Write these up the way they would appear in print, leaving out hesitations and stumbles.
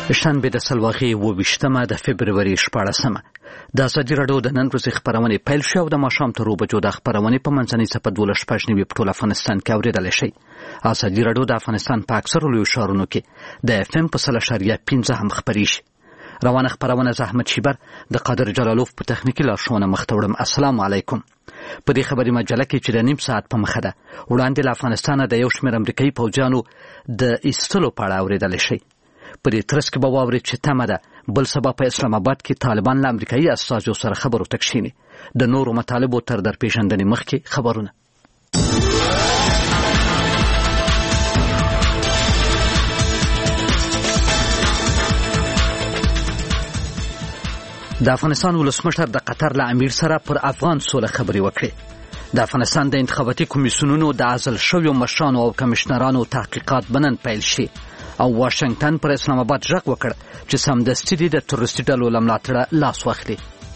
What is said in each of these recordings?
شنبه د سلواغې 28 د فبروري 14 د ازادي راډیو د نن ورځې خبرونه پیل شو د ماښام تر 2 بجو د خبرونه په منځنۍ صفحه 12 په ټول افغانستان کې اوریدل شي. ازادي راډیو د افغانستان په اکثر لوی ښارونو کې د FM په 0.15 هم خبري شي. روانه خبرونه زحمت شیبر د قادر جلالوف په تخنیکی لارښوونه مختوړم. السلام علیکم. په دې خبري مجله کې چې د نیم ساعت په مخه ده وړاندې له افغانستان د یو شمېر امریکایي پوځیانو د ایستلو په اړه اوریدل شي. په دې ترڅ کې به واورئ چې تمه ده بل سبا په اسلام آباد کې طالبان له امریکایي استازو سره خبرو تکشیني. د نورو مطالبو تر درپېژندنې مخکې خبرونه. د افغانستان ولسمشر د قطر له امیر سره پر افغان سوله خبرې وکړې. د افغانستان د انتخاباتي کمیسیونونو د عزل شویو مشرانو او کمشنرانو تحقیقات بنن پیل شي او واشنگټن پر اسلام آباد ژغ وکړ چې سمدستي دي د تروریستي ډلو له ملاتړه لاس واخلي.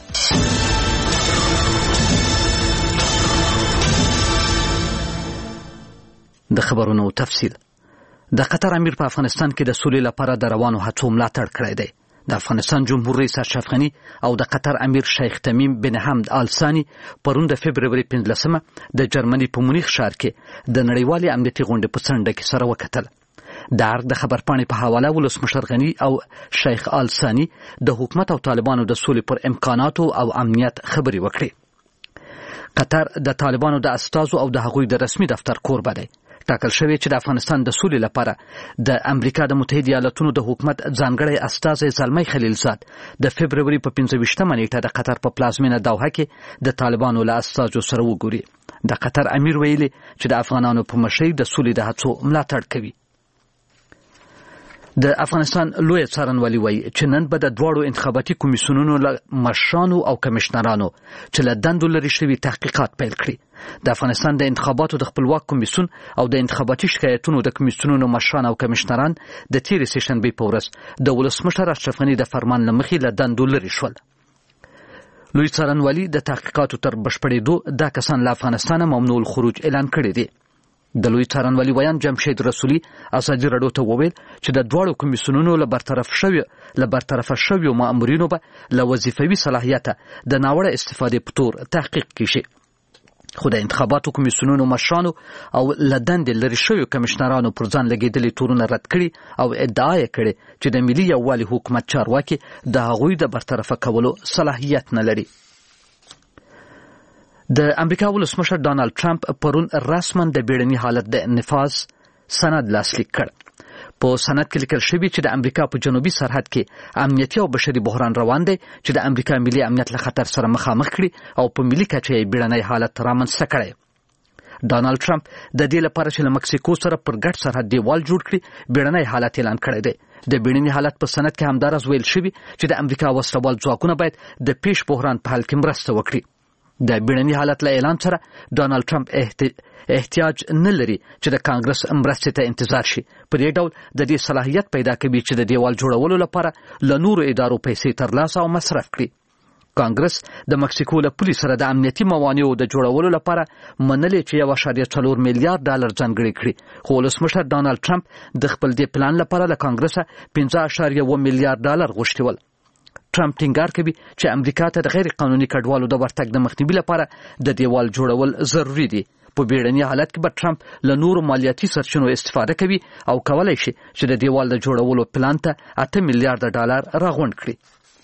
د خبرونو تفصیل. د قطر امیر په افغانستان کې د سولې لپاره د روانو هڅو ملاتړ کړی دی. د افغانستان جمهور رئیس اشرف غني او د قطر امیر شیخ تمیم بن حمد آل ثاني پرون د فبروري 15 د جرمني په مونیخ ښار کې د نړیوالې امنیتي غونډې په څنډه کې سره وکتل. د خبرپاڼې په حواله ولسمشر غني او شیخ آل ثاني د حکومت او طالبانو د سولې پر امکاناتو او امنیت خبرې وکړې. قطر د طالبانو د استازو او د هغوی د رسمي دفتر کوربه دی. ټاکل شوی چې د افغانستان د سولې لپاره د امریکا د متحده ایالاتونو د حکومت ځانګړی استازی زلمی خلیلزاد د فبروري په 15 نیټه د قطر په پلازمینه دوحه کې د طالبانو له استازو سره وګوري. د قطر امیر ویلي چې د افغانانو په مشرۍ د سولې د هڅو ملاتړ کوي. د افغانستان لوی څارنوالي وایي چې نن به د دواړو انتخاباتي کمیسیونونو له مشرانو او کمشنرانو چې له دندو لرې شوي تحقیقات پیل کړي. د افغانستان د انتخاباتو د خپلواک کمیسیون او د انتخاباتي شکایتونو د کمیسیونونو مشران او کمشنران د تیرې سهشنبې په ورځ د ولسمشر اشرف غني د فرمان له مخې له دندو لرې شول. لوی څارنوالي د تحقیقاتو تر بشپړېدو دا کسان له افغانستانه ممنوع الخروج اعلان کړی دی. د لوی څارنوالي ویان جمشید رسولي ازادي راډیو ته وویل چې د دواړو کمیسیونونو له برطرفه شویو مامورینو به له وظیفوي صلاحیته د ناوړه استفادې په تور تحقیق کیږي. خو د انتخاباتو کمیسیونونو مشرانو او له دندې لرې شویو کمشنرانو پر ځان لګېدلي تورونه رد کړي او ادعا یې کړې چې د ملي یووالي حکومت چارواکي د هغوی د برطرفه کولو صلاحیت نه لري. د امریکا ولسمشر ډانلډ ټرمپ پرون رسما د بیړني حالت د نفاذ سند لاسلیک کړ. په سند کې لیکل شوی چې د امریکا په جنوبي سرحد کې امنیتي او بشري بحران روان دی چې د امریکا ملي امنیت له خطر سره مخامخ کړي او په ملي کچه یې بیړنی حالت رامنځته کړی. ډانلډ ټرمپ د دې لپاره چې له مکسیکو سره پر ګډ سرحد دیوال جوړ کړي بیړنی حالت اعلان کړی دی. د بیړني حالت په سند کې همداراز ویل شوی چې د امریکا وسلوال ځواکونه باید د پیش بحران په حل کې مرسته وکړي. د بیړني حالت له اعلان سره ډانلډ ټرمپ احتیاج نه لري چې د کانګرس مرستې ته انتظار شي. په دې ډول د دې صلاحیت پیدا کوي چې د دیوال جوړولو لپاره له نورو ادارو پیسې ترلاسه او مصرف کړي. کانګرس د مکسیکو له پولې سره د امنیتي موانعو د جوړولو لپاره منلې چې 1.4 میلیارډ ډالر ځانګړي کړي. خو ولسمشر ډانلډ ټرمپ د خپل دې پلان لپاره له کانګرسه 5.1 میلیارډ ډالر غوښتي ول. ټرمپ ټینګار کوي چې امریکا ته د غیر قانوني کډوالو د ورتګ د مخنیوي لپاره د دیوال جوړول ضروری دي. په بیړني حالت کې به ټرمپ له نورو مالیاتي سرچینو استفاده کوي او کولای شي چې د دیوال د جوړولو پلان ته 8 میلیارډ ډالر راغونډ کړي.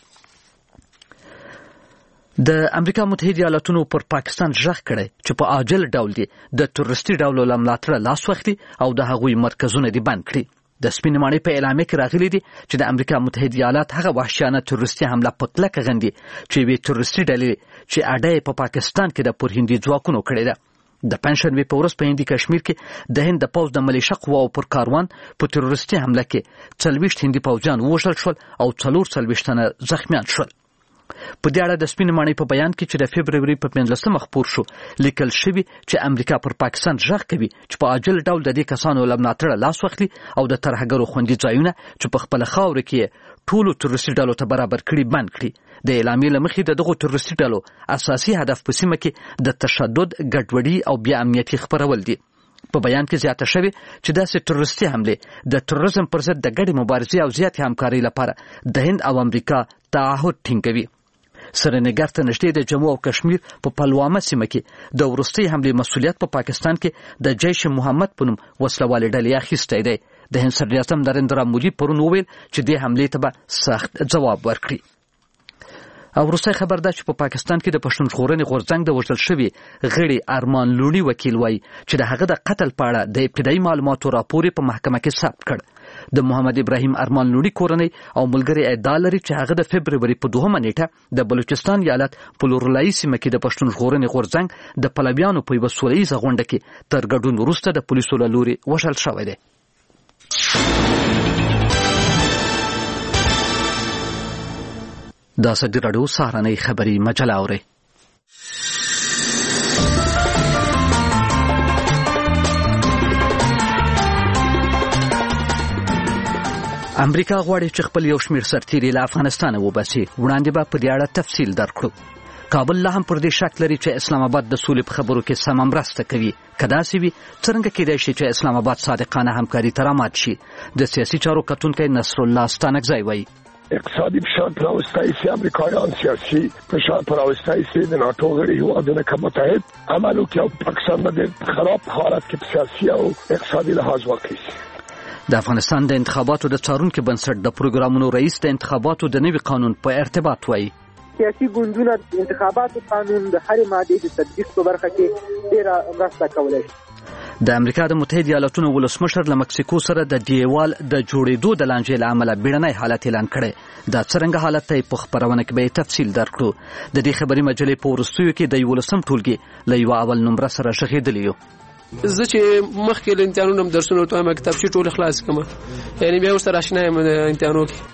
د امریکا متحده ایالاتونو پر پاکستان ژغ کړی چې په عاجل ډول دی د تروریستي ډلو له ملاتړه لاس واخلي او د هغوی مرکزونه دي بند کړي. د سپینې ماڼۍ په اعلامیه کې راغلي دي چې د امریکا متحده ایالات هغه وحشیانه تروریستي حمله په کلکه غندي چې یوې تروریستي ډلې چې اډه یې په پاکستان کې د پرهندي ځواکونو کړې ده. د پنځشنبې په ورځ په هندي کشمیر کې د هند د پوځ د ملیشه قواو پر کاروان په تروریستي حمله کې 40 هندي پوځیان ووژل شول او 44 تنه زخمیان شول. په دې اړه د سپینې ماڼۍ په بیان کې چې د فبروري په 15 خپور شو لیکل شوی چې امریکا پر پاکستان ژغ کوي چې په عاجل ډول د دې کسانو له ملاتړه لاس واخلي او د ترهګرو خوندي ځایونه چې په خپله خاوره کې ټولو تروریستي ډلو ته برابر کړي بند کړي. د اعلامیې له مخې دغو تروریستي ډلو اساسي هدف په سیمه کې د تشدد، ګډوډي او بیا امنیتي خپرول دي. په بیان کې زیاته شوې چې داسې تروریستي حمله د تروریزم پر ضد د ګډې مبارزې او زیاتې همکارۍ لپاره د هند او امریکا تعهد ټینګوي. سرنګر ته نږدې د جموں او کشمیر په پلوامه سیمه کې د وروستۍ حملې مسؤلیت په پاکستان کې د جیش محمد په نوم وسلوالې ډلې اخیستی دی. د هند صدر اعظم نریندرا مودي پرون وویل چې دې حملې ته به سخت جواب ورکړي. او وروستی خبر ده چې په پاکستان کې د پښتون ژغورنې غورځنګ د وژل شوي غړي ارمان لوڼي وکیل وایي چې د هغه د قتل په اړه د ابتدایي معلوماتو راپور په محکمه کې ثبت کړ. د محمد ابراهیم ارمان لوڼي کورنۍ او ملګري ادعا لري چې هغه د فبروري په 2 نیټه د بلوچستان ایالت په لورلایي سیمه کې د پښتون ژغورنې غورځنګ د پلویانو په یوه سوله ییزه غونډه کې تر ګډون وروسته د پولیسو له لوري وژل شوی دی. دا ازادي راډیو سهارنۍ خبري مجله اوري. امریکا غواړي چې خپل یو شمېر سرتیري له افغانستانه وباسي. وړاندې به په دې اړه تفصیل درکړو. کابل لا هم پر دې شک لري چې اسلام آباد د سولې په خبرو کې سمه مرسته کوي. که داسې وي څرنګه کېدای شي چې اسلام آباد صادقانه همکاري ته رامات شي؟ د سیاسي چارو کتونکی نصر الله ستانکزی وایي اقتصادی فشار پر راوستای سي امریکایان سیاسي فشار پر راوستای سي د ناتو غړي هیوادونو کې متحد عمل وکړي او پاکستان د خراب حالت کې سیاسي او اقتصادي لحاظ واقع. د افغانستان د انتخاباتو د څارونکو بنسټ د پروګرامونو رئیس د انتخاباتو د نوي قانون په ارتباط وایي سیاسي ګوندونه د انتخاباتو قانون د هرې مادې د تطبیق په برخه کې ډېره مرسته کولی شي. د امریکا د متحده ایالاتونو ولسمشر له مکسیکو سره د دیوال د جوړېدو د لانجې له امله بیړنی حالت اعلان کړی. دا څرنګه حالت ته په خبرونه کې به تفصیل درکړو. د دې خبري مجلې په وروستیو کې د 11 ټولګي له یو اول نمبر سره شغېدلی یو. زه چې مخکې له امتحانونو هم درسونه ورته وایم کتابچې ټولې خلاص کړم یعنې بیا ورسره اشنا یم د امتحانو کې.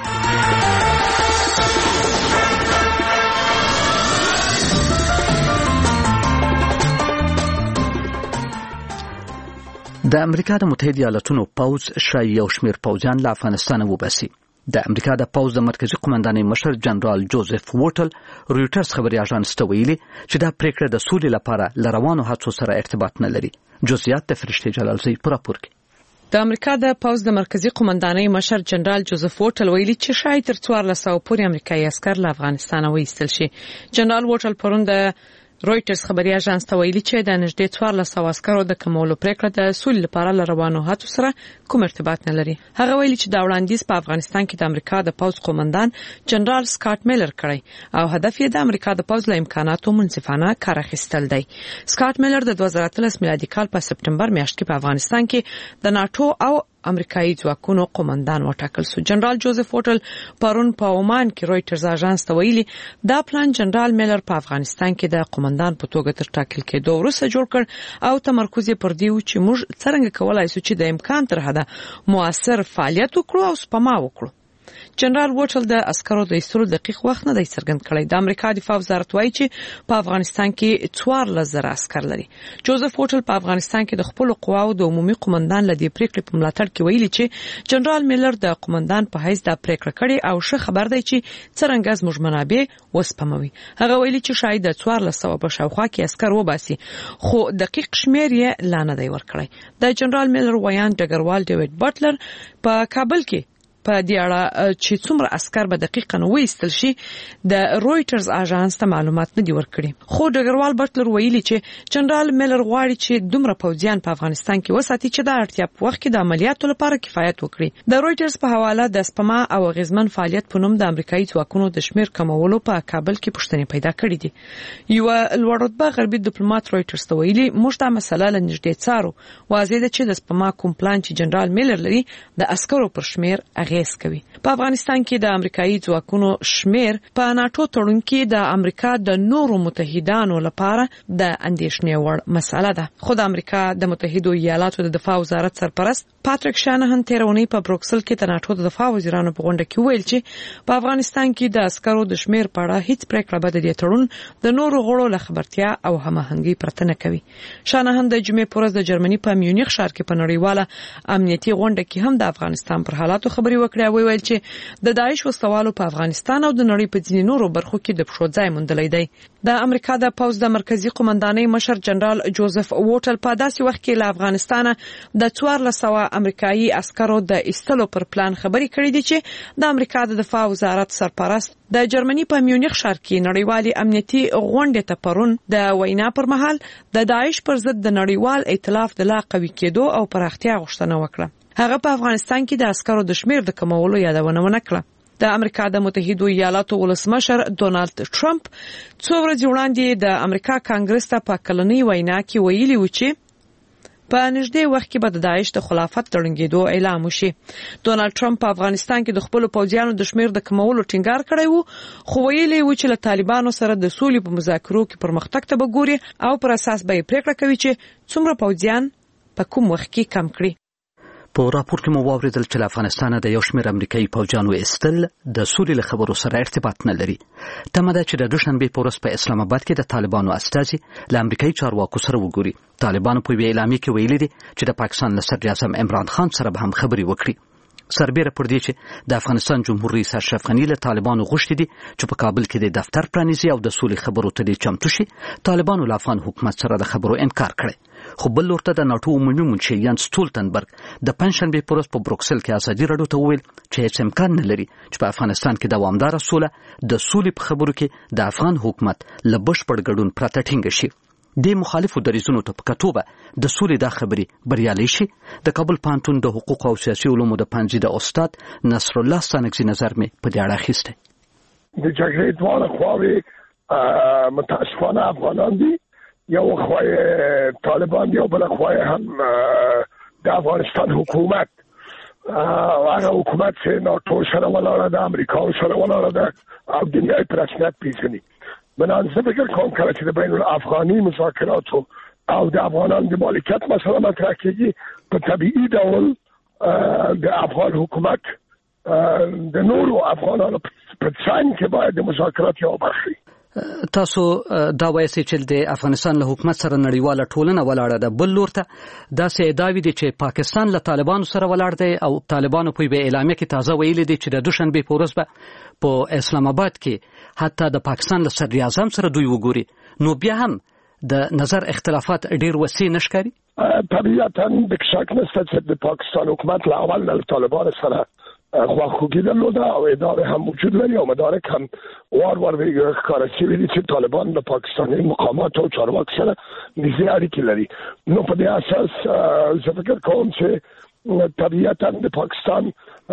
د امریکا د متحده ایالاتونو پوځ شایي یو شمېر پوځیان له افغانستانه وباسي. د امریکا د پوځ د مرکزی قومندانۍ مشر جنرال جوزف ووټل رویټرز خبري اژانس ته ویلي چې دا پریکړه د سولې لپاره له روانو هڅو سره ارتباط نه لري. جزئیات د فرشتي جلالزی پر راپور کې. د امریکا د پوځ د مرکزی قومندانۍ مشر جنرال جوزف ووټل ویلي چې شاید تر 1400 پورې امریکایي عسکر له افغانستانه وایستل شي. جنرال ووټل پرون د رویټرز خبري اژانس ته ویلي چې د نږدې 1400 عسکرو د کمولو پریکړه د سولې لپاره له روانو هڅو سره کوم ارتباط نه لري. هغه ویلي چې دا وړاندیز په افغانستان کې د امریکا د پوځ قومندان جنرال سکاټ میلر کړی او هدف یې د امریکا د پوځ له امکاناتو منصفانه کار اخیستل دی. سکاټ میلر د 2013 میلادي کال په سپټمبر میاشت کې په افغانستان کې د ناتو او امریکایي ځواکونو قومندان وټاکل شو. جنرال جوزف ووټل پرون په عمان کې رویټرز اژانس ته ویلي دا پلان جنرال میلر په افغانستان کې د قومندان په توګه تر ټاکل کېدو وروسته جوړ کړ او تمرکز یې پر دی چې موږ څنګه کولای شو چې د امکان تر حده موثر فعالیت وکړو او سپما وکړو. جنرال ووټل د عسکرو د ایستلو دقیق وخت نه دی څرګند کړی. د امریکا دفاع وزارت وایي چې په افغانستان کې 14,000 عسکر لري. جوزف ووټل په افغانستان کې د خپل قواو د عمومي قومندان لدی پریکړې په ملاتړ کې ویلي چې جنرال میلر د قومندان په حیث د پریکړه کړې او ښه خبر دی چې څنګه زموږ منابع وسپموي. هغه ویلي چې شاید د 1400 په شاوخوا کې عسکر وباسي خو دقیق شمیر یې لا نه دی ورکړی. د جنرال میلر ویان ډګروال ډیوډ بټلر په کابل کې په دې اړه چې څومره عسكر به دقیقاً وایستل شي د رویټرز اژانس ته معلومات نه دی ورکړي. خو ډګروال بټلر ویلي چې جنرال میلر غواړي چې دومره پوځیان په افغانستان کې وساتي چې د اړتیا په وخت کې د عملیاتو لپاره کفایت وکړي. د رویټرز په حواله د سپما او غزمن فعالیت په نوم د امریکایي ځواکونو د شمیر کمولو په کابل کې پوښتنې پیدا کړې دي. یو لوړ رتبه غربي ډیپلوماټ رویټرز ته ویلي موږ دا مسله لنږدې څارو. واضح ده چې د سپما کوم پلان چې جنرال میلر لري د عسکرو پر شمیر اغیز کوي. په افغانستان کې د امریکایي ځواکونو شمیر په ناتو تړون کې د امریکا د نورو متحدانو لپاره د اندېښنې وړ مسله ده. خو د امریکا د متحده ایالاتو د دفاع وزارت سرپرست پاتریک شانهن تیرونی په بروکسل کې د ناتو د دفاع وزیرانو په غونډه کې ویل چې په افغانستان کې د عسکرو د شمیر په اړه هیڅ پریکړه به د تړون د نورو غړو له خبرتیا او هماهنګي پرته نه کوي. شانهن د جمعې پر ورځ د جرمني په میونخ ښار کې په نړیواله امنیتي غونډه کې هم د افغانستان پر حالاتو خبري وکړه او ویل چې د داعش وسوالو په افغانستان او د نړۍ په ځینو نورو برخو کې د پښو ځای موندلې دی د امریکا د پوز د مرکزی قومندانۍ مشر جنرال جوزف ووټل په داسې وخت کې له افغانستان د 1400 امریکایي عسکرو د ایستلو پر پلان خبري کړې دي چې د امریکا د دفاع وزارت سرپرست د جرمني په میونخ ښار کې نړیوالي امنیتي غونډې ته پرون د وینا پر مهال د داعش پر ضد د نړیوال ائتلاف د لا قوي کېدو او پراختیا غوښتنه وکړه هغه په افغانستان کې د عسکرو د شمیر د کمولو یادونه ونکړه د امریکا د متحده ایالاتو ولسمشر ډونالد ټرمپ څو ورځې وړاندې د امریکا کانګرس ته په کلنۍ وینا کې ویلي و چې په نږدې وخت کې به د داعش د خلافت تړونګېدو اعلان وشي ډونالد ټرمپ په افغانستان کې د خپل پوځیانو د شمیر د کمولو ټینګار کړی وو خو ویلي و چې له طالبانو سره د سولې په مذاکرو کې پرمختګ ته وګوري او پر اساس به پریکړه کوي چې څومره پوځیان په کوم وخت کې کم کړي په راپور کې مو واوریدل چې افغانستان د یو شمېر امریکایي پوځیانو ایستل د سولې له خبرو سره ارتباط نه لري تمه ده چې د دوشنبه په ورځ په اسلام آباد کې د طالبانو استازي له امریکایي چارواکو سره وګوري طالبانو په اعلامیه کې ویلي دي چې د پاکستان له صدر اعظم عمران خان سره به هم خبري وکړي سربېره پر دې چې د افغانستان جمهور رئیس اشرف غنی له طالبانو غوښتي دي چې په کابل کې د دفتر پرانیزي او د سولې خبرو ته چمتو شي طالبانو له افغان حکومت سره د خبرو انکار کړی خو بل ورته د ناتو عمومي منشي یانس سټولټنبرګ د پنځشنبه په ورځ په بروکسل کې ازادي راډیو ته وویل چې هیڅ امکان نه لري چې په افغانستان کې دوامدار سوله د سولې په خبرو کې د افغان حکومت له بشپړ ګډون پرته ټینګ شي د مخالفو دریځونو ته په کتوبه د سولې د خبرې بریالي شي د کابل پانتون د حقوق او سیاسي علومو د پنځه د استاد نصر الله ستانکزي نظر می په دې اړه اخیسته د جګړې دواړه خواوې متاسفانه افغانان دي یو خوای طالبان دی او بل خوای هم د افغانستان حکومت هغه حکومت چې ناتو سره ولاړه ده امریکا سره ولاړه ده او د دنیای پر رسمیت پیژني من زه فکر کوم چې د بین الافغاني مذاکرات او د افغانان د مالکیت مسله مطرح کیږي په طبيعي ډول د افغان حکومت د نورو افغانانو په څنګ کې باید د مذاکرات یو برخه تاسو دا وایي چې د افغانستان له حکومت سره نړیواله ټولنه ولاړه ده بل لورته دا سه ادعاوی دي چې پاکستان له طالبانو سره ولاړ دی او طالبانو په اعلامیه کې تازه ویلي دي چې د دوشنبه په ورځ به په اسلام آباد کې حتی د پاکستان له صدر اعظم سره دوی وګوري نو بیا هم د نظر اختلافات ډیر وسیع نشکاري طبیعتاً د شک نشته چې د پاکستان حکومت له اول له طالبانو سره خواخوږي درلوده او اداره هم موجود لري او مدارک هم وار ښکاره شوي دي چې طالبان د پاکستاني مقامات او چارواکو سره نږدې اړیکې لري نو په دې اساس زه فکر کوم چې طبیعتاً د پاکستان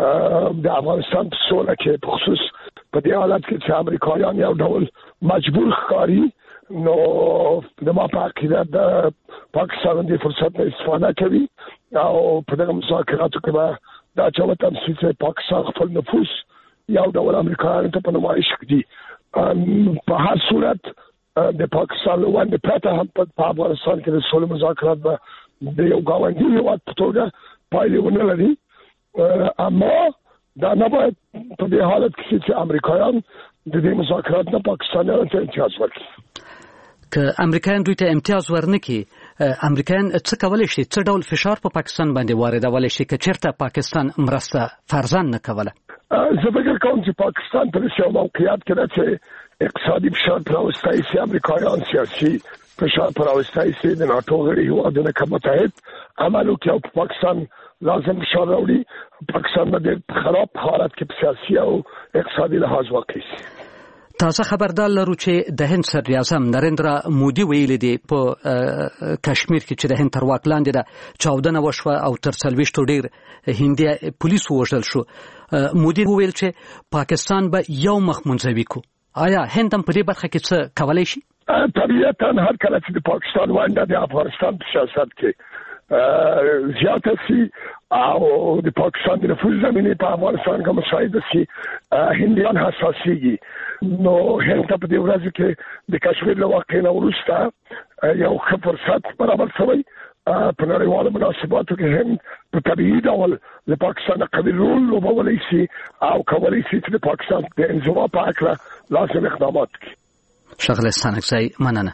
د افغانستان په سوله کې په خصوص په دې حالت کې چې امریکایان یو ډول مجبور ښکاري نو د ما په عقیده د پاکستان د فرصت نه استفاده کوي او په دغه مذاکراتو کې دا چې تمثیل چې پاکستان خپل نفوذ یو ډول امریکایانو ته په نمایش کړي په هر صورت د پاکستان له پرته هم په افغانستان کې د سولې مذاکرات به د یو ګاونډي هېواد په توګه پایلې ونه لري اما دا نه باید په دې حالت کې چې امریکایان د دې مذاکرات نه پاکستانیانو ته امتیاز ورکړي که امریکایان دوی ته امتیاز ورنکړي امریکایان څه کولای شي څه ډول فشار په پاکستان باندې واردولای شي که چیرته پاکستان مرسته فرضاً نه کوله زه فکر کوم چې پاکستان په یو موقعیت کې ده چې اقتصادي فشار پر راوستای شي امریکایان سیاسي فشار پر راوستای شي د ناتو غړي هیوادونه که متحد عمل وکړي او پاکستان لازم فشار راوړي پاکستان باندې خراب حالت کې سیاسي او اقتصادي لحاظ واقع شي تازه خبردار لرو چې د هند صدر اعظم نریندرا مودي ویلي دی په کشمیر کې چې د هند تر واک لاندې ده چاودنه وشوه او تر 40 ډیر هندي پولیس وژل شو مودي ویل چې پاکستان به یو مخ منځوي کو آیا هند هم په دې برخه کې څه کولای شي طبیعتاً هر کله چې د پاکستان ونده د افغانستان په سیاست کې زیاته شي او د پاکستان د نفوذ زمینه په افغانستان کې مساعده شي هندیان حساسيږي نو هند په دې ورځ کې د کشمیر له واقع نه وروسته یو ښه فرصت برابر شوی په نړیوالو مناسباتو کې هند په طبیعي ډول له پاکستان قوي رول لوبولی شي او کولی شي چې د پاکستان د انزوا په اړه لازم اقدامات وکړي شغله ستانکزی مننه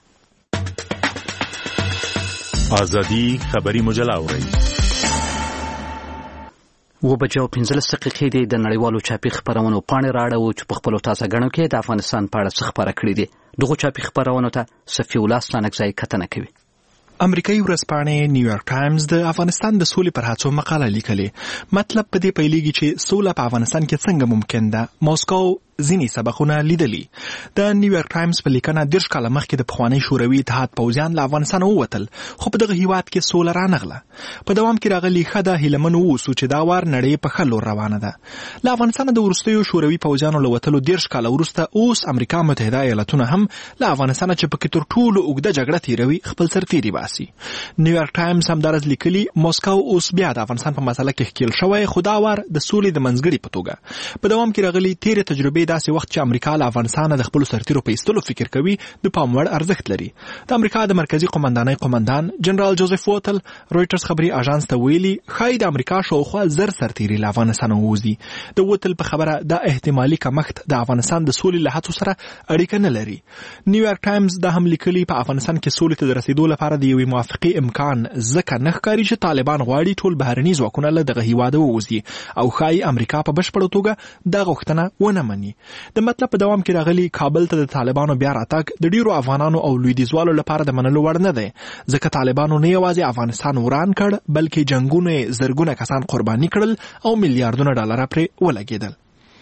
آزادی خبری مجله اورئ 15:15 د نړیوالو چاپی خبرونو پاڼې راړو چې په خپل تازه غنو کې د افغانستان په اړه خبره کړې دي. دغه چاپی خبرونو ته صفی الله ستانکزای کتنه کوي. امریکایي ورځپاڼې نیویارک ټایمز د افغانستان د سولې پر هڅو مقاله لیکلې. مطلب په دې پیلېږي چې سوله په افغانستان کې څنګه ممکن ده. موسکو ځینې سبقونه لیدلي. د نیویارک ټایمز په لیکنه 10 کاله مخکې د پخوانی شوروي اتحاد پوځیان له افغانستان ووتل، خو په دغه هیواد کې سوله رانغله. په دوام کې راغلي خده هیلمن ووسو چې دا وار نړۍ په خلو روانه ده. له افغانستان د ورستیو شوروي پوځیانو له وتلو 10 کاله وروسته اوس امریکا متحده ایالاتونه هم له افغانستان چې پکې تر ټولو اوږده جګړه تیروي خپل سرتیري باسي. نیویارک ټایمز هم درز لیکلي موسکو اوس بیا د افغانستان په مسله کې ښکیل شوی، خو دا وار د سولې د منځګړي په توګه. په دوام کې راغلي تیر تجربې داسې وخت چې امریکا له افغانستان د خپل سرتیرو په ایستلو فکر کوي د پام وړ ارزښت لري. د امریکا د مرکزی قومندانۍ قومندان جنرال جوزف ووتل رويټرز خبري اژانس ته ویلي خای د امریکا شاوخوا 1000 سرتیري له افغانستان ووزي. د ووتل په خبره د احتمالي کمښت د افغانستان د سولې له هڅو سره اړیکه نه لري. نیویارک ټایمز د هم لیکلي په افغانستان کې سولې ته د رسیدو لپاره د یوې موافقې امکان ځکه نه ښکاري چې طالبان غواړي ټول بهرني ځواکونه له دغه هیواد ووزي او خای امریکا په بشپړه توګه د غوښتنه ونه مني. د مطلب په دوام کې راغلي کابل ته د طالبانو بیا راتګ د ډیرو افغانانو او لویدیځوالو لپاره د منلو وړ نه دی، ځکه طالبانو نه یوازې افغانستان وران کړ بلکې جنگونه زرګونه کسان قرباني کړل او میلیارډونه ډالر پرې ولګېدل.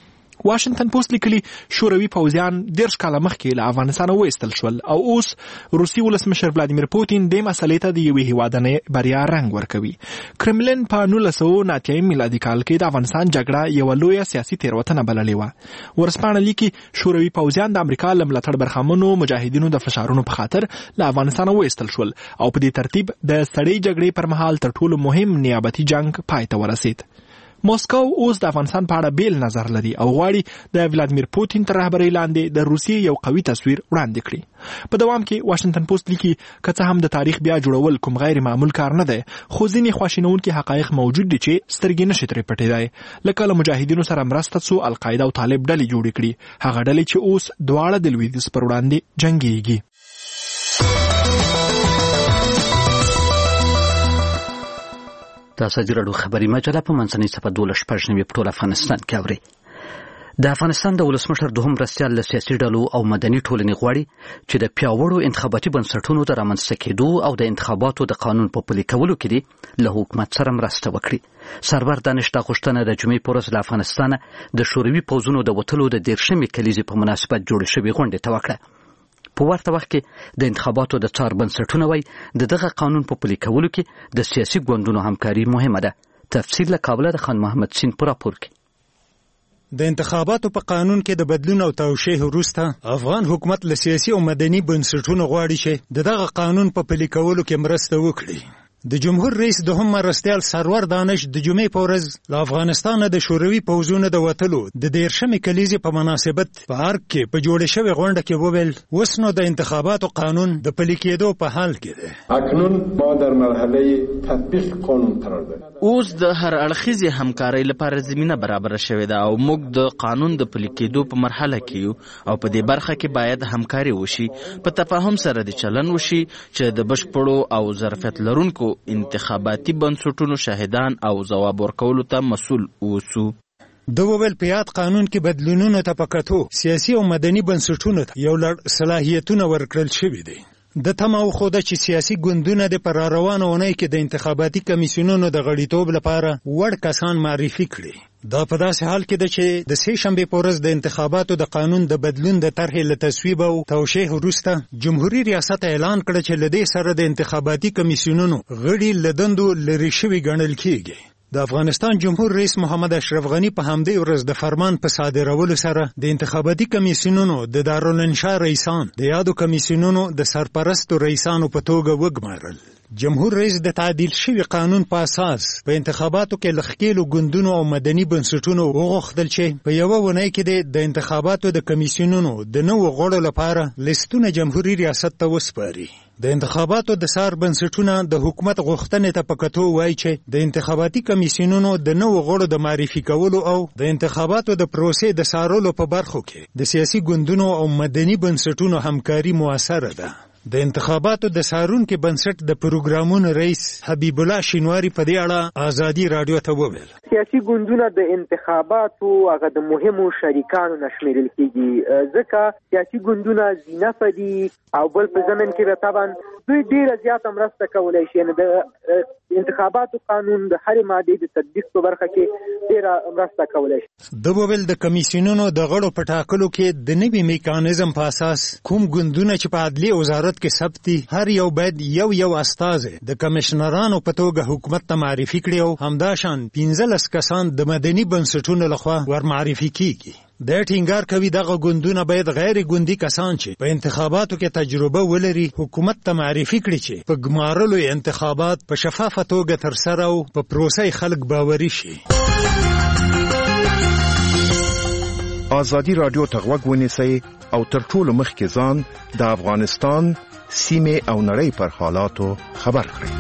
واشنگټن پوسټ لیکلي شوروي پوځیان 10 کاله مخکې له افغانستان وایستل شول او اوس روسي ولسمشر ولادیمیر پوتین د مسلې ته د یوې هیوادنۍ بریا رنګ ورکوي. کرملین په 1990 میلادي کال کې د افغانستان جګړه یو لویه سیاسي تېروتنه بللې وه. ورځپاڼه لیکي شوروي پوځیان د امریکا له ملاتړ برخمنو مجاهدینو د فشارونو په خاطر له افغانستان وایستل شول او په دې ترتیب د سړې جګړې پر مهال تر ټولو مهم نیابتي جنگ پای ته ورسید. موسکو اوس د افغانستان په اړه بیل نظر لري او غواړي د ولادیمیر پوتین تر رهبرۍ لاندې د روسیې یو قوي تصویر وړاندې کړي. په دوام کې واشنگټن پوسټ لیکي که څه هم د تاریخ بیا جوړول کوم غیر معمول کار نه دی، خو ځینې خواشینونکي حقایق موجود دي چې سترګې نشي ترې پټېدای. لکه له مجاهدینو سره مرسته څو القاعده او طالب ډلې جوړې کړي، هغه ډلې چې اوس دواړه د لویدیځ پر وړاندې جنګېږي. د ازادي راډیو خبري مجله په منځنۍ صفحه 12 په ټول افغانستان کې اوري. د افغانستان د ولسمشر دوهم مرستیال له سیاسي ډلو او مدني ټولنې غواړي چې د پیاوړو انتخاباتي بنسټونو د رامنځته کېدو او د انتخاباتو د قانون په پلي کولو کې له حکومت سره مرسته وکړي. سرور دانش دا غوښتنه د جمعې په ورځ له افغانستانه د شوروي پوځونو د وتلو د 13مې کلیزې په مناسبت جوړې شوې غونډې ته وکړه. په ورته وخت کې د انتخاباتو د څار بنسټونه وایي د دغه قانون په پلي کولو کې د سیاسي ګوندونو همکاري مهمه ده. تفصیل له کابل د خان محمد سین په راپور کې. د انتخاباتو په قانون کې د بدلون او توشیح وروسته افغان حکومت له سیاسي او مدني بنسټونو غواړي چې دغه قانون په پلي کولو کې مرسته وکړي. د جمهور رئیس دوهم مرستیال سرور دانش د جمعې په ورځ له افغانستانه د شوروي پوځونو د وتلو د 13مې کلیزې په مناسبت په ارګ کې په جوړې شوې غونډه کې وویل اوس نو د انتخاباتو قانون د پلي کېدو په حال کې دی. اکنون ما در مرحله تطبیق قانون قرار داریم. اوس د هر اړخیزې همکارۍ لپاره زمینه برابره شوې ده او موږ د قانون د پلي کېدو په مرحله کې یو او په دې برخه کې باید همکاري وشي، په تفاهم سره د چلن وشي چې د بشپړو او ظرفیت لرونکو انتخاباتي بنسټونو شاهدان او ځواب ورکولو ته مسؤل اوسو. د وویل په یاد قانون کې بدلونونو ته په کتو سیاسي او مدني بنسټونو ته یو لړ صلاحیتونه ورکړل شوي دي. د تمه وښوده چې سیاسي ګوندونه د پر روانه اونۍ کې د انتخاباتي کمیسیونونو د غړیتوب لپاره وړ کسان معرفي کړي. دا په داسې حال کې ده چې د سې شنبې په ورځ د انتخاباتو د قانون د بدلون د طرحې له تصویب او توشیح وروسته جمهوریت ریاست اعلان کړ چې له دې سره د انتخاباتي کمیسیونونو غړي له دندو لرې شوي ګڼل کېږي. د افغانستان جمهور رئیس محمد اشرف غنی په همدې ورځ د فرمان په صادرولو سره د انتخاباتي کمیسیونونو د دارالانشا رئیسان د یادو کمیسیونونو د سرپرستو رئیسانو په توګه وګمارل. جمهور رئیس د تعدیل شوي قانون په اساس په انتخاباتو کې له ښکېلو ګوندونو او مدني بنسټونو وغوښتل چې په یوه اونۍ کې د انتخاباتو د کمیسیونونو د نوو غړو لپاره لیستونه جمهوري ریاست ته وسپاري. د انتخاباتو د سار بنسټونه د حکومت غوښتنې ته په کتو وایي چې د انتخاباتي کمیسیونونو د نوو غړو د معرفي کولو او د انتخاباتو د پروسې د څارلو په برخو کې د سیاسي ګوندونو او مدني بنسټونو همکاري موثره ده. د انتخاباتو د سارونکو بنسټ د پروګرامونو رئیس حبیب الله شینواری په دې اړه آزادي رادیو ته وویل سیاسي ګوندونه د انتخاباتو هغه د مهمو شریکانو نشمیرل کیږي ځکه سیاسي ګوندونه زینفه دي او بل په ضمن کې طبعا دوی ډیره زیاته مرسته کولای شي نو د انتخاباتو قانون د هر ماده د تطبیق په برخه کې ډیره مرسته کولای شي د وویل د کمیسیونونو د غړو په ټاکلو کې د نوي میکانیزم په اساس کوم ګوندونه چې په عدلي وزارت کې ثبت دي هر یو باید یو استازی د کمشنرانو په توګه حکومت ته معرفي کړي او همداشان 15 کسان د مدني بنسټونو لخوا ور معرفي کیږي د ټینګار کوي دغه ګوندونه باید غیر ګوندي کسان چې په انتخاباتو کې تجربه ولري حکومت ته معرفي کړي چې په ګمارلو انتخابات په شفافه توګه ترسره او په پروسه خلک باوري شي. آزادی رادیو ته غوږ ونیسئ او تر ټولو مخکې ځان د افغانستان سیمې او نړۍ پر حالاتو خبر کړئ.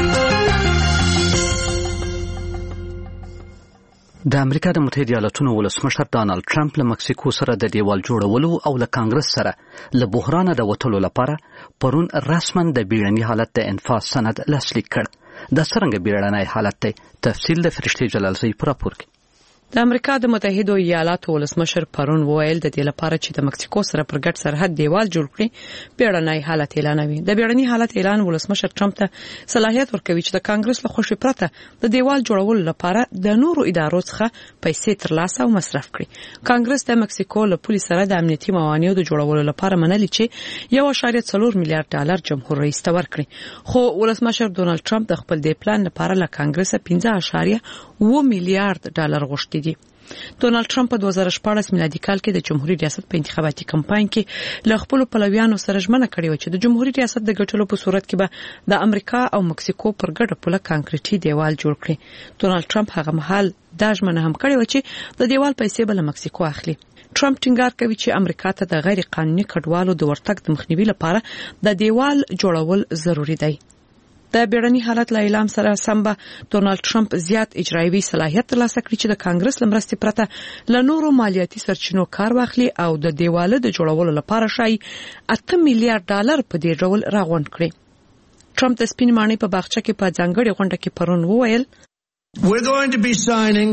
د امریکا د متحده ایالاتونو ولسمشر ډانلډ ټرمپ له مکسیکو سره د دیوال جوړولو او له کانګرس سره له بحران د وټولو لپاره پرون رسما د بیړني حالت د انفاذ سند لاسلیک کړ. د څرنګه بیړنی حالت دی تفصیل د فرشتي جلالزی پر راپور کې. د امریکا د متحده ایالاتو ولسمشر پرون وویل د دې لپاره چې د مکسیکو سره پر ګډ سرحد دیوال جوړ کړي بیړنی حالت اعلانوي. د بیړني حالت اعلان ولسمشر ټرمپ ته صلاحیت ورکوي چې د کانګرس له خوښې پرته د دیوال جوړولو لپاره د نورو ادارو څخه پیسې ترلاسه او مصرف کړي. کانګرس د مکسیکو له پولیس سره د امنیتي موانعو د جوړولو لپاره منلي چې 1.4 میلیارډ ډالر جمهور رئیس ته ورکړي خو ولسمشر ډونالد ټرمپ د خپل دې پلان لپاره له کانګرس 15.7 میلیارډ ډالر غوښتي دي. ډونالد ټرمپ په 2014 میلادي کال کې د جمهوریت ریاست په انتخاباتي کمپاین کې له خپل پلویانو سره ژمنه کړې و چې د جمهوریت ریاست د ګټلو په صورت کې به د امریکا او مکسیکو پر ګډه پوله کانکریټي دیوال جوړ کړي. ډونالد ټرمپ هغه مهال دا ژمنه هم کړې و چې د دیوال پیسې به له مکسیکو اخلي. ټرمپ ټینګار کوي چې امریکا ته د غیر قانوني کډوالو د ورتګ د مخنیوي لپاره د دیوال جوړول ضروری دی. د بیړني حالت له اعلان سره سم به ډونالد ټرمپ زیات اجرایوي صلاحیت ترلاسه کړي چې د کانګرس لمرستې پرته له نورو مالیاتي سرچینو کار واخلي او د دیواله د جوړولو لپاره شای 8 میلیارډ ډالر په دې ډول راغونډ کړي. ټرمپ د سپین ماڼۍ په باغچه کې په ځانګړي غونډه کې پرون وویل We're going to be signing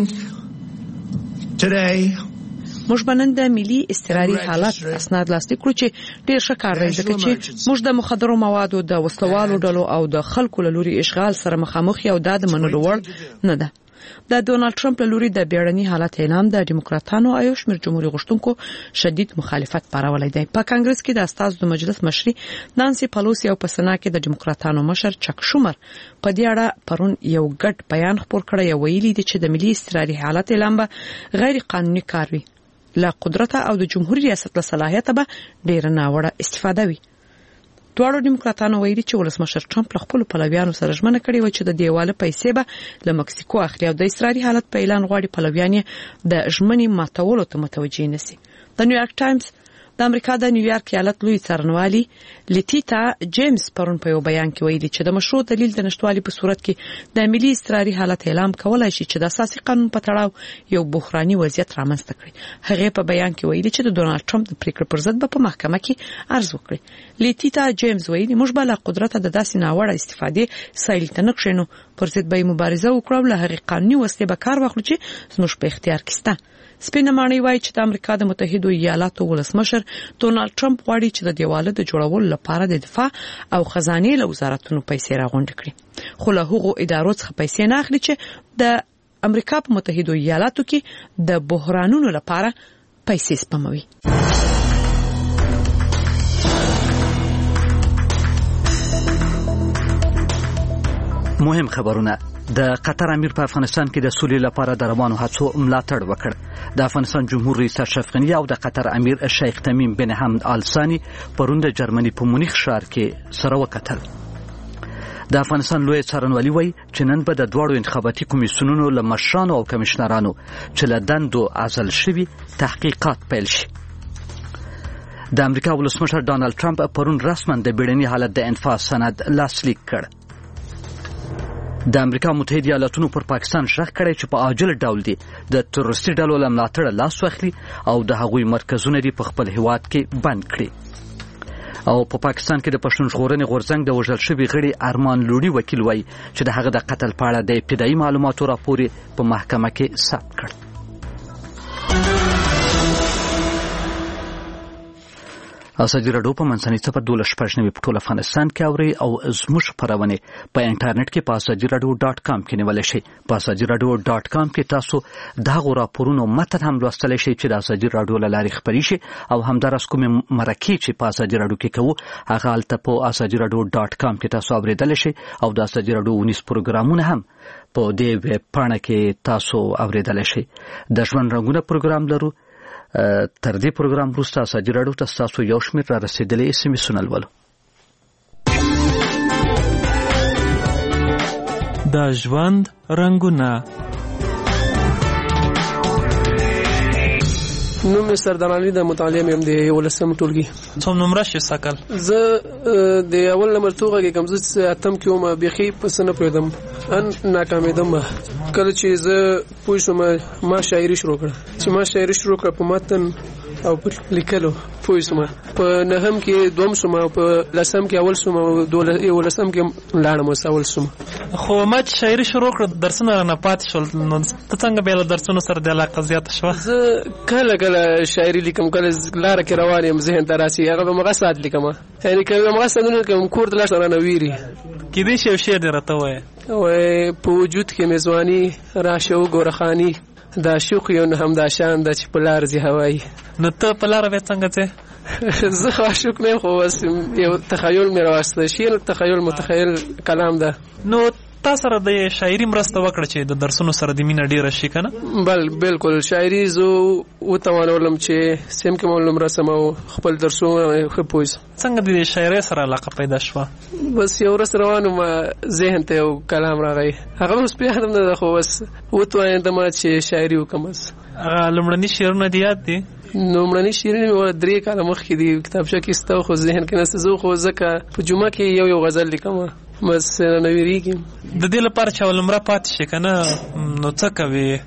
today موږ بنن د ملي استقراري حالت اسناد لاسلیک کړو چې ډیر ښه کار دی ځکه چې موږ د مخدرو موادو د وسلوالو ډلو او د خلکو له لوري اشغال سره مخامخ یو د منلو وړ نه ده. د ډونالد ټرمپ له لوري د بیړني حالت اعلان د ډیموکراتانو او شمیر جمهوریت غوښتونکو شدید مخالفت پارولای دی. په کانګرس کې د استازو د مجلس مشري نانسي پالوسی او په سنا کې د ډیموکراتانو مشر چک شومر په دې اړه پرون یو ګډ بیان خپور کړی او ویلي دي چې د ملي استقراري حالت اعلان به غیر قانوني کار وي. لا قدرت او د جمهوریت ریاست له صلاحیت به ډیر ناوړه استفاده وي. دواړو ډیموکراتانو ویلي چې ولسمشر ټرمپ له خپل پلویانو سره ژمنه کړې و چې د دیواله پیسې به له مکسیکو اخلي او د استقراري حالت په اعلان غواړي پلویان د ژمنې ماتولو ته متوجه نشي. د نیویارک ټایمز د امریکا د نیویارک ایالت لوی څارنوالي لیتیتا جیمز پرون په یو بیان کې ویلي چې د مشروع دلیل د نشټوالي په صورت کې د ملي استقراري حالت اعلان کولای شي چې د اساسي قانون په تړاو یو بحراني وضعیت رامنځته کړي. هغه په بیان کې ویلي چې د ډونالد ټرمپ د پریکړې پر ضد په محکمه کې عرض وکړي. لیتیتا جیمز ویلي موږ به له قدرت د داسې ناوړه استفادې سایل ته نقشینو پر ضد به مبارزه وکړو له هغه قانوني وسلې به کار واخلو چې زموږ په اختیار کې شته. سپینه ماڼۍ وایي چې د امریکا د متحده ایالاتو ولسمشر ډونالد ټرمپ غواړي چې د دیواله د جوړولو لپاره د دفاع او خزانه له وزارتونو پیسې راغونډ کړي خو له هغو ادارو څخه پیسې نه اخلي چې د امریکا په متحده ایالاتو کې د بحرانونو لپاره پیسې سپموي. مهم خبرونه. د قطر امیر په افغانستان کې د سولې لپاره د روانو هڅو ملاتړ وکړ. د افغانستان جمهور رئیس اشرف غنی او د قطر امیر شیخ تمیم بن حمد آل ثانی پرون د جرمني په مونیخ ښار کې سره وکتل. د افغانستان لوی څارنوالي وایي چې نن به د دوړو انتخاباتي کمیسیونونو له مشرانو او کمشنرانو چې له دندو عزل شوي تحقیقات پیل شي. د امریکا ولسمشر ډونالد ټرمپ پرون رسما د بیړني حالت د انفاذ سند لاسلیک کړ. د امریکا متحده ایالاتونو پر پاکستان شخ کړی چې په عاجل ډول دی د تروریستي ډلو له ملاتړه لاس واخلي او د هغوی مرکزونه دی په خپل هیواد کې بند کړي. او په پاکستان کې د پښتون ژغورنې غورځنګ د وژل شوي غړي ارمان لوړي وکیل وایي چې د هغه د قتل په اړه د ابتدایي معلوماتو راپور په محکمه کې ثبت کړ. ازادي راډیو په منځنۍ صفر 12 په ټول افغانستان کې اوري او زموږ خبرونه په انټرنیټ کې په azadiiradio.com کې نیول شي. په azadiiradio.com کې تاسو دا راپورونه متن هم لوستلی شئ چې د ازادي راډیو له لارې خپرې شي او همدارس کوم مرکې چې په ازادي راډیو کې کوو هغه هلته په azadiiradio.com کې تاسو اوریدلی شئ او د ازادي راډیو ونیس پروګرامونه هم په دې ویب پاڼه کې تاسو اوریدلی شئ. د ژوند رنګونه پروګرام لرو. تر دې پروګرام وروسته ازادي راډیو ته تاسو یو شمېر را رسېدلي SMS ولولو. د ژوند رنګونه. نوم سردار علي د مطالعه مې هم د 11 ټولګي. څوم نمبر شې سکل؟ زه د اول نمبر توګه کې کوم زه اتم کې وم بيخي پس نه پېدم ان ناکامیدم. کله چې زه پوه شوم ما شاعري شروع کړه چې ما شاعري شروع کړه په متن او په لیکلو پوه شوم. په نهم کې دوم شوم او په لسم کې اول شوم او 12 کې لاړم اول شوم. خو ما شاعري شروع کړه درسونه نه پات شول نو ته څنګه به له درسونو سره د علاقه زیات شو؟ زه کله شاعري لیکم کله لار کې روان یم ذهن ته راسي هغه به مغصات لیکم یعنی کله مغصات نه کوم کور ته لاړ نه ویری کې دې شی شی درته وای او په وجود کې میزوانی راشه ګورخانی دا شوق یو نه هم دا شان د چې په لار زی هوای. نو ته په لار به څنګه ته؟ زه عاشق نه خو یو تخیل مې راوسته شي تخیل متخیل کلام ده. نو تاسو سره د شاعري مرسته وکړه چې د درسونو سره د مینه ډیره شي کنه؟ بالکل شاعري زه وتوانولم چې سیم کې معلوم رسم او خپل درسونه خپوز. څنګه د شاعري سره علاقه پیدا شوه؟ بس یو ورځ روانم ذهن ته یو کلام راغی هغه اوس په هغه نه خو بس وتوایم چې شاعري وکم. هغه لمړني شعرونه دی یاد دي؟ نومړني شعرونه مې 3 کاله مخکې دی کتابچه کې ستو خو ذهن کې نسته زه خو ځکه په جمعه کې یو غزل لیکم بس نه ویریږي. د دې لپاره چې ولمره پات شي کنه نو څه کوي؟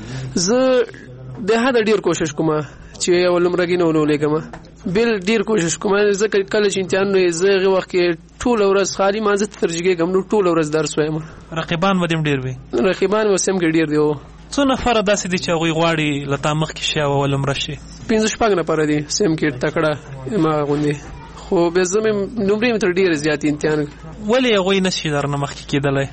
زه د هدا ډیر کوشش کوم چې ولمرګي نه ولېګم بل ډیر کوشش کوم ځکه کله چې امتحان نو زه وخت کې ټول ورځ خالی مانځه ترجګې کوم نو ټول ورځ درس وایم. رقیبان ودیم ډیر وي؟ رقیبان وسم کې ډیر دی. څو نفر داسې دي چې هغوی غواړي لته مخ کې شي او ولمره شي؟ 15 نفر دي سم کې تکړه ما غوندي خو به زمې نمرې متر ډیر زیات امتحان. ولې هغوی نشي درنه مخ کې کېدلی؟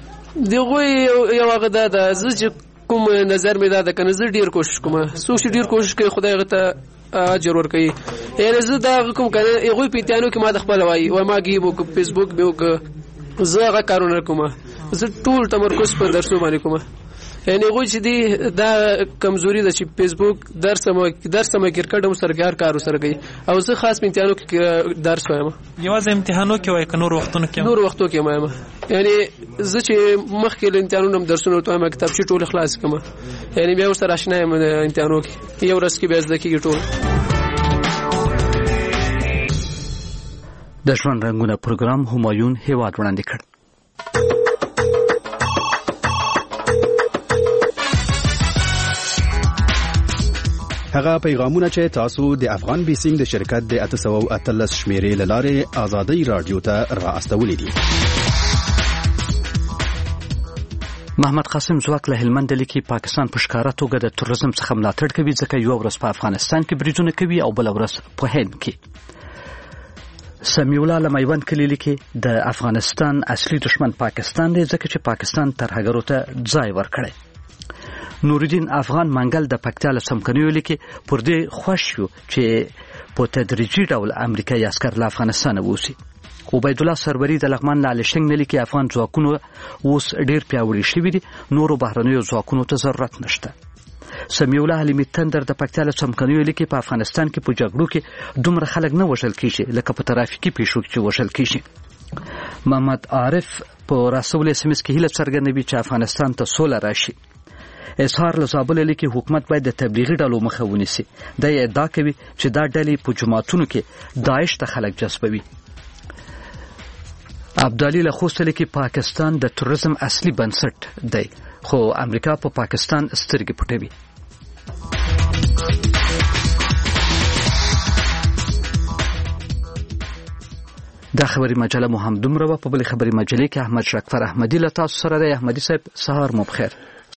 دغه یو هغه دا زه کوم نظر مې دا کنه زه ډیر کوشش کوم څوک ډیر کوشش کوي خدای غته اجر ورکوي. یعنی زه دا کوم کنه هغوی په امتحانو کې ما د خپل وای او ما گیبو په فیسبوک به وک زه هغه کارونه کوم زه ټول تمرکز په درسو باندې کوم. یعنی هغوی چې دی دا کمزوري ده چې فیسبوک درس مو کرکټ هم سرګار کارو سره کوي او زه خاص په امتحانو کې درس وایم. یوازې امتحانو کې وای که نور وختونو کې؟ نور وختو کې وایم. یعنی زه چې مخکې له امتحانونو هم درسونه وایم کتابچې ټول خلاص کوم یعنی بیا ورسره آشنا یم د امتحانو کې یو ورځ کې بیا زده کېږي ټول. د ژوند رنګونه پروګرام همایون هیواد وړاندې کړ. هغه پیغامونه چې تاسو د افغان بیسینګ د شرکت د 813 شمیرې لاره آزادۍ رادیو ته را استولې دي. محمد قاسم زواک له هلمند لیکي پاکستان په ښکارا توګه د تروریزم څخه ملاتړ کوي ځکه یو ورځ په افغانستان کې بریدونه کوي او بل ورځ په هند کې. سمیع الله لمیوند کلی لیکي د افغانستان اصلي دشمن پاکستان دی ځکه چې پاکستان ترهګرو ته ځای ورکړي. نورالدین افغان منګل د پکتیا له څمکنیو لیکي پر دې خوښ یو چې په تدریجي ډول امریکایي عسکر له افغانستانه ووځي. عبید الله سروری د لغمان له الشنګ نه لیکي افغان ځواکونو اوس ډیر پیاوړي شوي دي نورو بهرنیو ځواکونو ته ضرورت نشته. سمیع الله علي تندر د پکتیا له څمکنیو لیکي په افغانستان کې په جګړو کې دومره خلک نه وژل کیږي لکه په ترافیکي پیښو کې وژل کیږي. محمد عارف په رسول SMS کې هیله څرګندوي چې افغانستان ته سوله راشي. اظهار لزابل لیکي حکومت باید د تبلیغي ډلو مخه ونیسي. دا ادعا کوي چې دا ډلې په جماعتونو کې داعش ته خلک جذبوي. عبدالي له خوست لیکي پاکستان د تروریزم اصلي بنسټ دی خو امریکا په پاکستان سترګې پټوي. دا خبري مجله مو هم دومره په بل خبري مجلې کې احمد شکفر احمدی له تاسو سره دی. احمدی صاحب سهار مو بخیر.